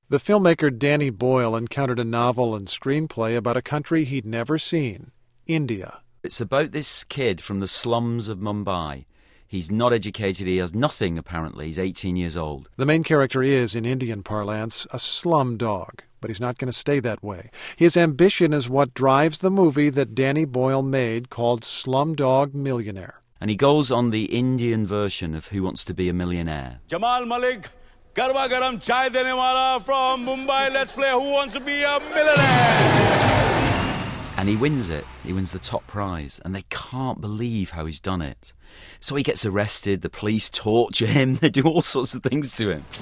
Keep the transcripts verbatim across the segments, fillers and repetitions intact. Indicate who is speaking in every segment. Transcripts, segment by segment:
Speaker 1: The filmmaker Danny Boyle encountered a novel and screenplay about a country he'd never seen, India.
Speaker 2: It's about this kid from the slums of Mumbai. He's not educated, he has nothing apparently, he's eighteen years old.
Speaker 1: The main character is, in Indian parlance, a slum dog, but he's not going to stay that way. His ambition is what drives the movie that Danny Boyle made called Slumdog Millionaire.
Speaker 2: And he goes on the Indian version of Who Wants to Be a Millionaire.
Speaker 3: Jamal Malik, garba garam chai dene wala from Mumbai, let's play Who Wants to Be a Millionaire.
Speaker 2: And he wins it. He wins the top prize. And they can't believe how he's done it. So he gets arrested, the police torture him, they do all sorts of things to him.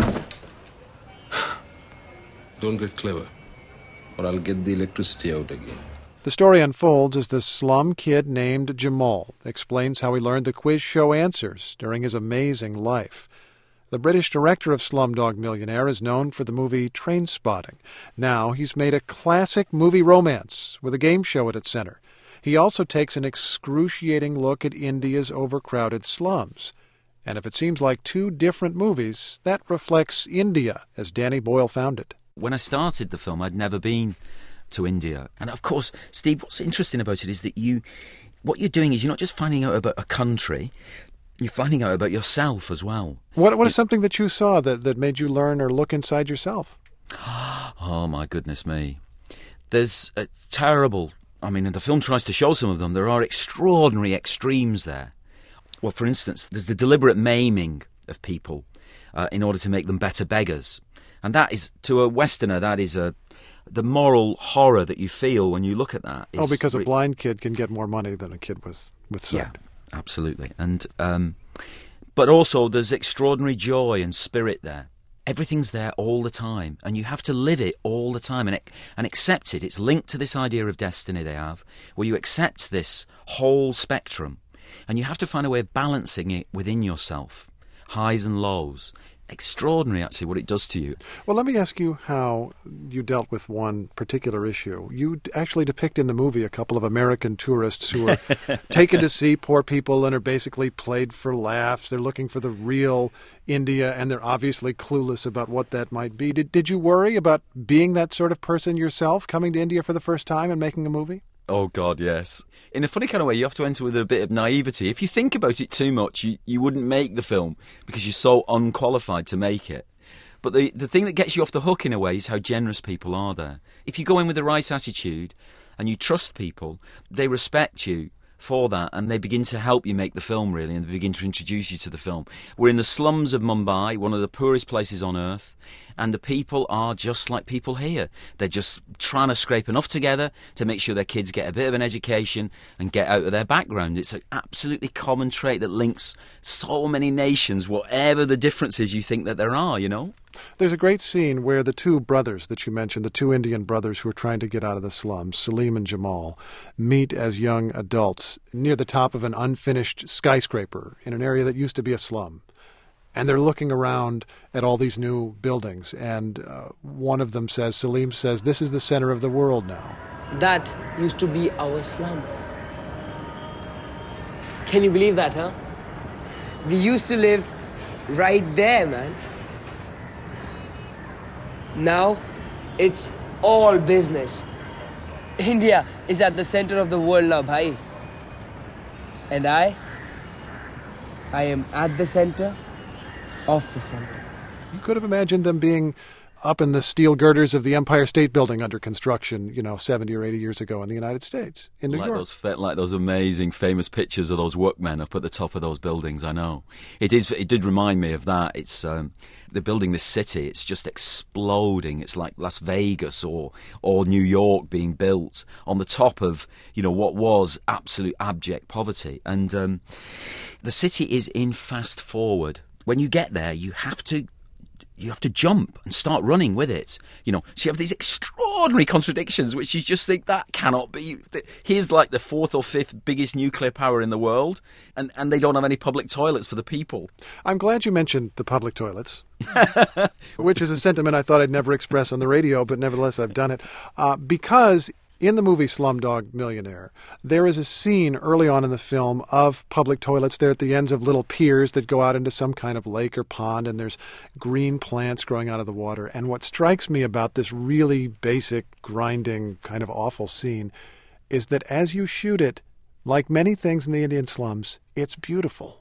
Speaker 4: Don't get clever, or I'll get the electricity out again.
Speaker 1: The story unfolds as the slum kid named Jamal explains how he learned the quiz show answers during his amazing life. The British director of Slumdog Millionaire is known for the movie Trainspotting. Now he's made a classic movie romance with a game show at its center. He also takes an excruciating look at India's overcrowded slums. And if it seems like two different movies, that reflects India as Danny Boyle found it.
Speaker 2: When I started the film, I'd never been to India. And of course, Steve, what's interesting about it is that you, what you're doing is you're not just finding out about a country, you're finding out about yourself as well.
Speaker 1: What What is something that you saw that, that made you learn or look inside yourself?
Speaker 2: Oh, my goodness me. There's a terrible... I mean, the film tries to show some of them. There are extraordinary extremes there. Well, for instance, there's the deliberate maiming of people uh, in order to make them better beggars. And that is, to a Westerner, that is a... the moral horror that you feel when you look at that. Is
Speaker 1: oh, because
Speaker 2: re-
Speaker 1: a blind kid can get more money than a kid with, with sight.
Speaker 2: Yeah, absolutely. And um, but also there's extraordinary joy and spirit there. Everything's there all the time, and you have to live it all the time and it, and accept it. It's linked to this idea of destiny they have, where you accept this whole spectrum, and you have to find a way of balancing it within yourself, highs and lows. Extraordinary, actually, what it does to you.
Speaker 1: Well, let me ask you how you dealt with one particular issue. You actually depict in the movie a couple of American tourists who are taken to see poor people and are basically played for laughs. They're looking for the real India, and they're obviously clueless about what that might be. Did, did you worry about being that sort of person yourself, coming to India for the first time and making a movie?
Speaker 2: Oh, God, yes. In a funny kind of way, you have to enter with a bit of naivety. If you think about it too much, you, you wouldn't make the film because you're so unqualified to make it. But the, the thing that gets you off the hook in a way is how generous people are there. If you go in with the right attitude and you trust people, they respect you for that, and they begin to help you make the film, really, and they begin to introduce you to the film. We're in the slums of Mumbai, one of the poorest places on earth, and the people are just like people here. They're just trying to scrape enough together to make sure their kids get a bit of an education and get out of their background. It's an absolutely common trait that links so many nations, whatever the differences you think that there are, you know?
Speaker 1: There's a great scene where the two brothers that you mentioned, the two Indian brothers who are trying to get out of the slums, Salim and Jamal, meet as young adults near the top of an unfinished skyscraper in an area that used to be a slum. And they're looking around at all these new buildings, and uh, one of them says, Salim says, "This is the center of the world now."
Speaker 5: That used to be our slum. Can you believe that, huh? We used to live right there, man. Now, it's all business. India is at the center of the world now, bhai. And I, I am at the center of the center.
Speaker 1: You could have imagined them being up in the steel girders of the Empire State Building under construction, you know, seventy or eighty years ago in the United States, in New
Speaker 2: like
Speaker 1: York.
Speaker 2: Those, like those amazing, famous pictures of those workmen up at the top of those buildings, I know. It is. It did remind me of that. It's um, they're building this city. It's just exploding. It's like Las Vegas or or New York being built on the top of, you know, what was absolute abject poverty. And um, the city is in fast forward. When you get there, you have to you have to jump and start running with it. You know, so you have these extraordinary contradictions, which you just think that cannot be. Here's like the fourth or fifth biggest nuclear power in the world, and, and they don't have any public toilets for the people.
Speaker 1: I'm glad you mentioned the public toilets, which is a sentiment I thought I'd never express on the radio, but nevertheless I've done it. Uh, because In the movie Slumdog Millionaire, there is a scene early on in the film of public toilets. They're at the ends of little piers that go out into some kind of lake or pond, and there's green plants growing out of the water. And what strikes me about this really basic, grinding, kind of awful scene is that as you shoot it, like many things in the Indian slums, it's beautiful.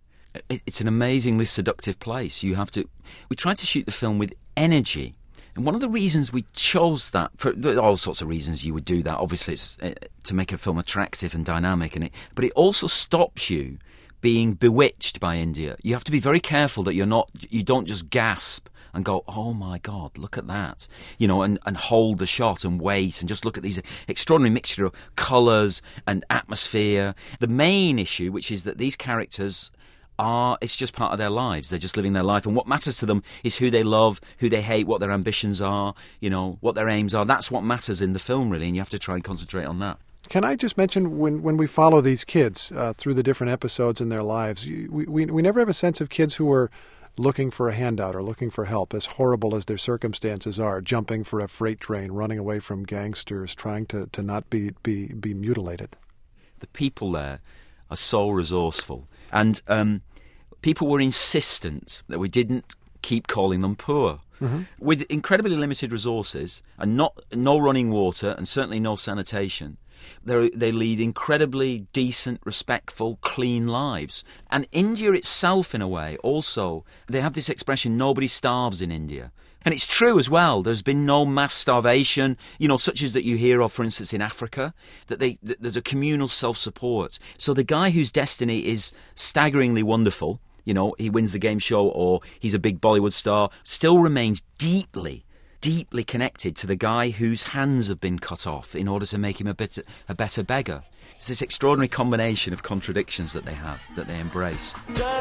Speaker 2: It's an amazingly seductive place. You have to. We tried to shoot the film with energy. And one of the reasons we chose that, for there are all sorts of reasons you would do that. Obviously, it's uh, to make a film attractive and dynamic, and it, but it also stops you being bewitched by India. You have to be very careful that you're not, you don't just gasp and go, "Oh my God, look at that," you know, and, and hold the shot and wait and just look at these extraordinary mixture of colours and atmosphere. The main issue, which is that these characters are, it's just part of their lives. They're just living their life, and what matters to them is who they love, who they hate, what their ambitions are, you know, what their aims are. That's what matters in the film, really, and you have to try and concentrate on that.
Speaker 1: Can I just mention, when, when we follow these kids uh, through the different episodes in their lives, we, we, we never have a sense of kids who are looking for a handout or looking for help, as horrible as their circumstances are, jumping for a freight train, running away from gangsters, trying to, to not be, be, be mutilated.
Speaker 2: The people there are so resourceful. And um, people were insistent that we didn't keep calling them poor. Mm-hmm. With incredibly limited resources and not no running water and certainly no sanitation, they they lead incredibly decent, respectful, clean lives. And India itself, in a way, also, they have this expression, nobody starves in India. And it's true as well. There's been no mass starvation, you know, such as that you hear of, for instance, in Africa, that they that there's a communal self-support. So the guy whose destiny is staggeringly wonderful, you know, he wins the game show or he's a big Bollywood star, still remains deeply, deeply connected to the guy whose hands have been cut off in order to make him a bit a better beggar. It's this extraordinary combination of contradictions that they have, that they embrace.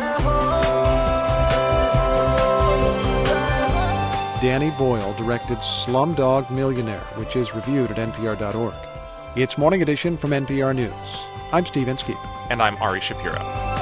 Speaker 1: Danny Boyle directed Slumdog Millionaire, which is reviewed at N P R dot org. It's Morning Edition from N P R News. I'm Steve Inskeep.
Speaker 6: And I'm Ari Shapiro.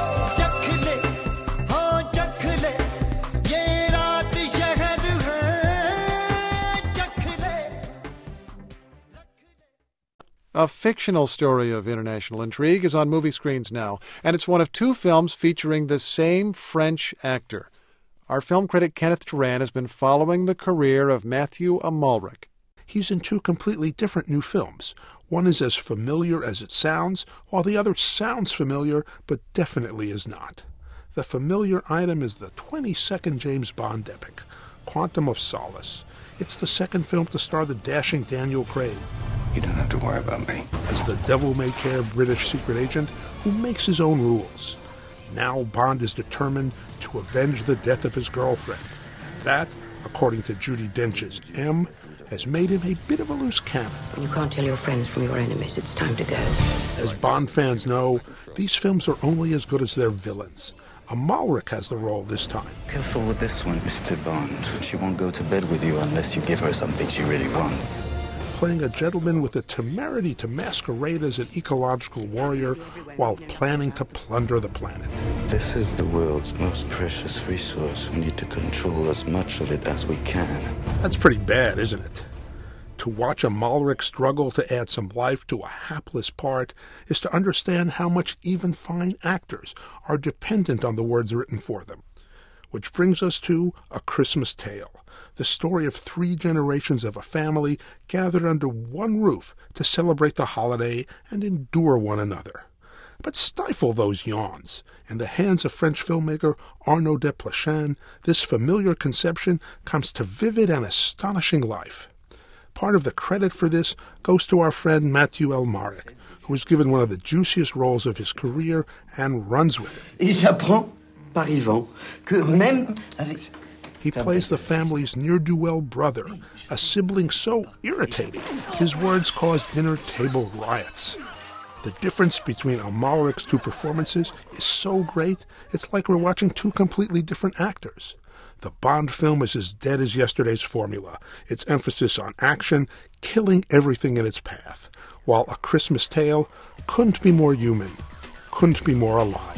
Speaker 1: A fictional story of international intrigue is on movie screens now, and it's one of two films featuring the same French actor. Our film critic Kenneth Turan has been following the career of Matthew Amalric.
Speaker 7: He's in two completely different new films. One is as familiar as it sounds, while the other sounds familiar, but definitely is not. The familiar item is the twenty-second James Bond epic, Quantum of Solace. It's the second film to star the dashing Daniel Craig.
Speaker 8: You don't have to worry about me.
Speaker 7: As the devil-may-care British secret agent who makes his own rules. Now Bond is determined to avenge the death of his girlfriend. That, according to Judi Dench's M, has made him a bit of a loose cannon.
Speaker 9: When you can't tell your friends from your enemies, it's time to go.
Speaker 7: As Bond fans know, these films are only as good as their villains. Amalric has the role this time.
Speaker 8: Careful with this one, Mister Bond. She won't go to bed with you unless you give her something she really wants.
Speaker 7: Playing a gentleman with the temerity to masquerade as an ecological warrior while planning to plunder the planet.
Speaker 8: This is the world's most precious resource. We need to control as much of it as we can.
Speaker 7: That's pretty bad, isn't it? To watch Amalric struggle to add some life to a hapless part is to understand how much even fine actors are dependent on the words written for them. Which brings us to A Christmas Tale, the story of three generations of a family gathered under one roof to celebrate the holiday and endure one another. But stifle those yawns. In the hands of French filmmaker Arnaud Desplechin, this familiar conception comes to vivid and astonishing life. Part of the credit for this goes to our friend Matthew Amalric, who was given one of the juiciest roles of his career and runs with it.
Speaker 10: Et j'apprends par Yvan que même avec...
Speaker 7: He plays the family's ne'er-do-well brother, a sibling so irritating his words cause dinner table riots. The difference between Amalric's two performances is so great, it's like we're watching two completely different actors. The Bond film is as dead as yesterday's formula, its emphasis on action, killing everything in its path, while A Christmas Tale couldn't be more human, couldn't be more alive.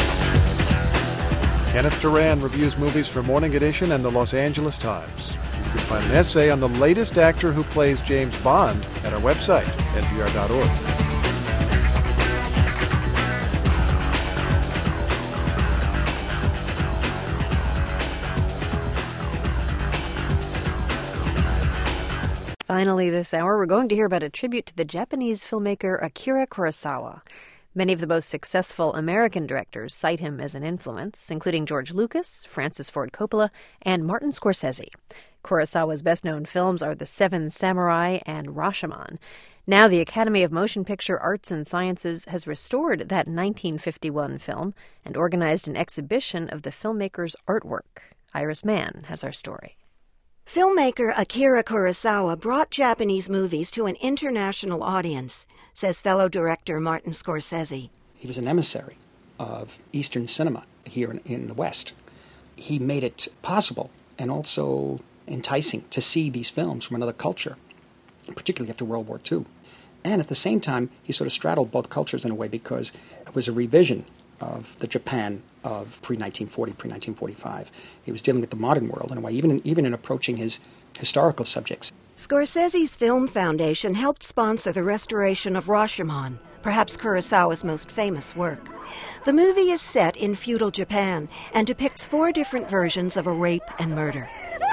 Speaker 1: Kenneth Turan reviews movies for Morning Edition and the Los Angeles Times. can find an essay on the latest actor who plays James Bond at our website, N P R dot org.
Speaker 6: Finally this hour, we're going to hear about a tribute to the Japanese filmmaker Akira Kurosawa. Many of the most successful American directors cite him as an influence, including George Lucas, Francis Ford Coppola, and Martin Scorsese. Kurosawa's best-known films are The Seven Samurai and Rashomon. Now the Academy of Motion Picture Arts and Sciences has restored that nineteen fifty-one film and organized an exhibition of the filmmaker's artwork. Iris Mann has our story.
Speaker 11: Filmmaker Akira Kurosawa brought Japanese movies to an international audience, says fellow director Martin Scorsese.
Speaker 12: He was an emissary of Eastern cinema here in, in the West. He made it possible and also enticing to see these films from another culture, particularly after World War Two. And at the same time, he sort of straddled both cultures in a way because it was a revision of the Japan of pre nineteen forty, pre nineteen forty-five. He was dealing with the modern world in a way, even in, even in approaching his historical subjects.
Speaker 11: Scorsese's Film Foundation helped sponsor the restoration of Rashomon, perhaps Kurosawa's most famous work. The movie is set in feudal Japan and depicts four different versions of a rape and murder.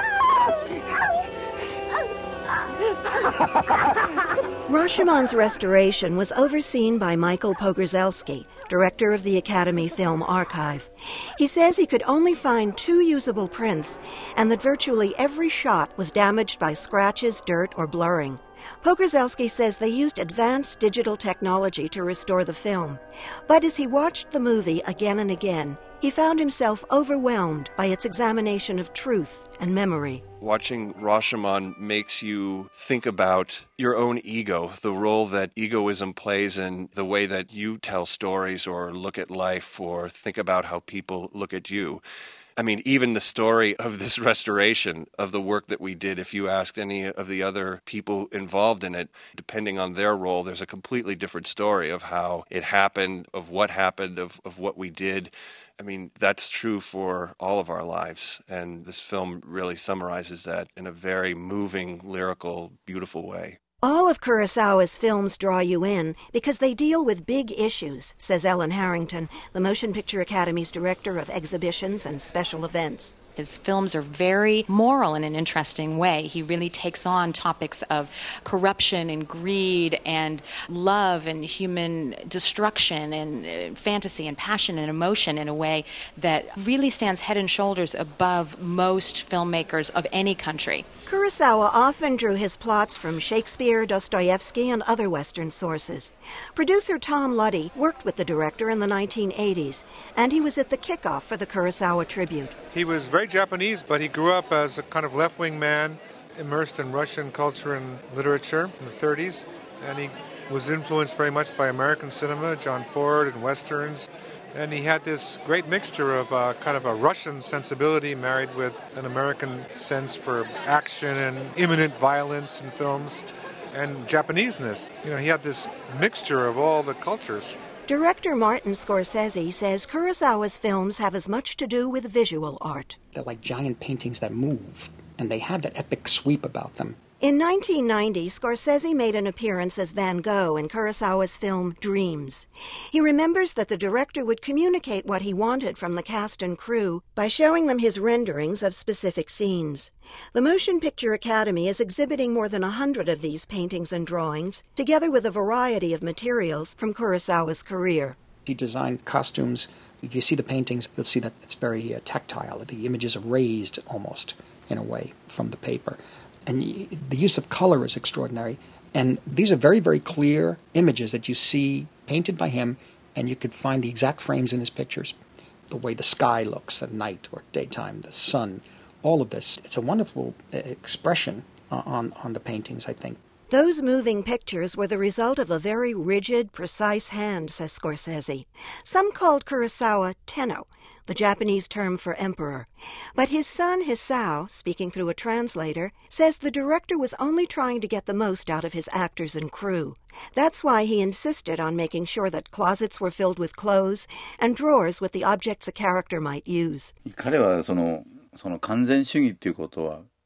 Speaker 11: Rashomon's restoration was overseen by Michael Pogorzelski, director of the Academy Film Archive. He says he could only find two usable prints and that virtually every shot was damaged by scratches, dirt, or blurring. Pogorzelski says they used advanced digital technology to restore the film. But as he watched the movie again and again, he found himself overwhelmed by its examination of truth and memory.
Speaker 13: Watching Rashomon makes you think about your own ego, the role that egoism plays in the way that you tell stories or look at life or think about how people look at you. I mean, even the story of this restoration of the work that we did, if you asked any of the other people involved in it, depending on their role, there's a completely different story of how it happened, of what happened, of, of what we did. I mean, that's true for all of our lives, and this film really summarizes that in a very moving, lyrical, beautiful way.
Speaker 11: All of Kurosawa's films draw you in because they deal with big issues, says Ellen Harrington, the Motion Picture Academy's director of exhibitions and special events.
Speaker 14: His films are very moral in an interesting way. He really takes on topics of corruption and greed and love and human destruction and fantasy and passion and emotion in a way that really stands head and shoulders above most filmmakers of any country.
Speaker 11: Kurosawa often drew his plots from Shakespeare, Dostoevsky, and other Western sources. Producer Tom Luddy worked with the director in the nineteen eighties, and he was at the kickoff for the Kurosawa tribute.
Speaker 15: He was very Japanese, but he grew up as a kind of left-wing man, immersed in Russian culture and literature in the thirties, and he was influenced very much by American cinema, John Ford and Westerns, and he had this great mixture of uh, kind of a Russian sensibility married with an American sense for action and imminent violence in films, and Japaneseness. You know, he had this mixture of all the cultures.
Speaker 11: Director Martin Scorsese says Kurosawa's films have as much to do with visual art.
Speaker 12: They're like giant paintings that move, and they have that epic sweep about them.
Speaker 11: In nineteen ninety, Scorsese made an appearance as Van Gogh in Kurosawa's film Dreams. He remembers that the director would communicate what he wanted from the cast and crew by showing them his renderings of specific scenes. The Motion Picture Academy is exhibiting more than a hundred of these paintings and drawings, together with a variety of materials from Kurosawa's career.
Speaker 12: He designed costumes. If you see the paintings, you'll see that it's very uh, tactile. The images are raised almost, in a way, from the paper. And the use of color is extraordinary. And these are very, very clear images that you see painted by him, and you could find the exact frames in his pictures. The way the sky looks at night or daytime, the sun, all of this. It's a wonderful expression on, on the paintings, I think.
Speaker 11: Those moving pictures were the result of a very rigid, precise hand, says Scorsese. Some called Kurosawa Tenno, the Japanese term for emperor. But his son Hisao, speaking through a translator, says the director was only trying to get the most out of his actors and crew. That's why he insisted on making sure that closets were filled with clothes and drawers with the objects a character might use.
Speaker 16: 彼はそのその完全主義っていうことは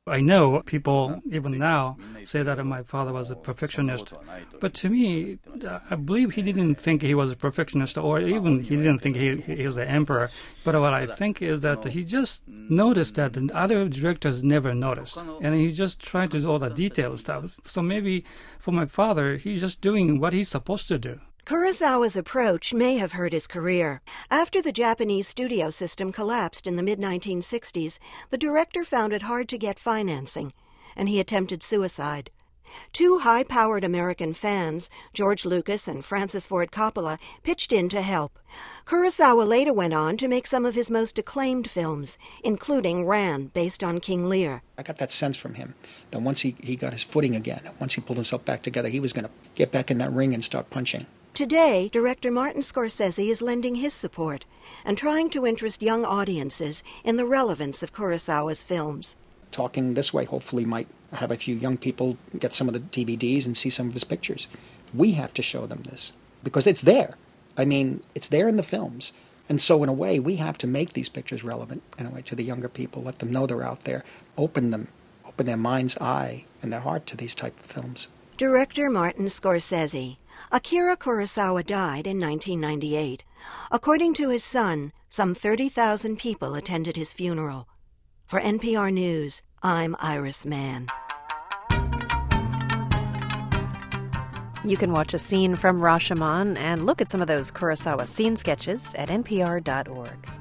Speaker 16: I know people, even now, say that my father was a perfectionist. But to me, I believe he didn't think he was a perfectionist, or even he didn't think he, he was the emperor. But what I think is that he just noticed that the other directors never noticed. And he just tried to do all the detail stuff. So maybe for my father, he's just doing what he's supposed to do.
Speaker 11: Kurosawa's approach may have hurt his career. After the Japanese studio system collapsed in the mid nineteen sixties, the director found it hard to get financing, and he attempted suicide. Two high-powered American fans, George Lucas and Francis Ford Coppola, pitched in to help. Kurosawa later went on to make some of his most acclaimed films, including Ran, based on King Lear.
Speaker 12: I got that sense from him, that once he, he got his footing again, once he pulled himself back together, he was going to get back in that ring and start punching.
Speaker 11: Today, director Martin Scorsese is lending his support and trying to interest young audiences in the relevance of Kurosawa's films.
Speaker 12: Talking this way hopefully might have a few young people get some of the D V Ds and see some of his pictures. We have to show them this because it's there. I mean, it's there in the films. And so in a way, we have to make these pictures relevant in a way to the younger people, let them know they're out there, open them, open their mind's eye and their heart to these type of films.
Speaker 11: Director Martin Scorsese. Akira Kurosawa died in nineteen ninety-eight. According to his son, some thirty thousand people attended his funeral. For N P R News, I'm Iris Mann.
Speaker 6: You can watch a scene from Rashomon and look at some of those Kurosawa scene sketches at N P R dot org.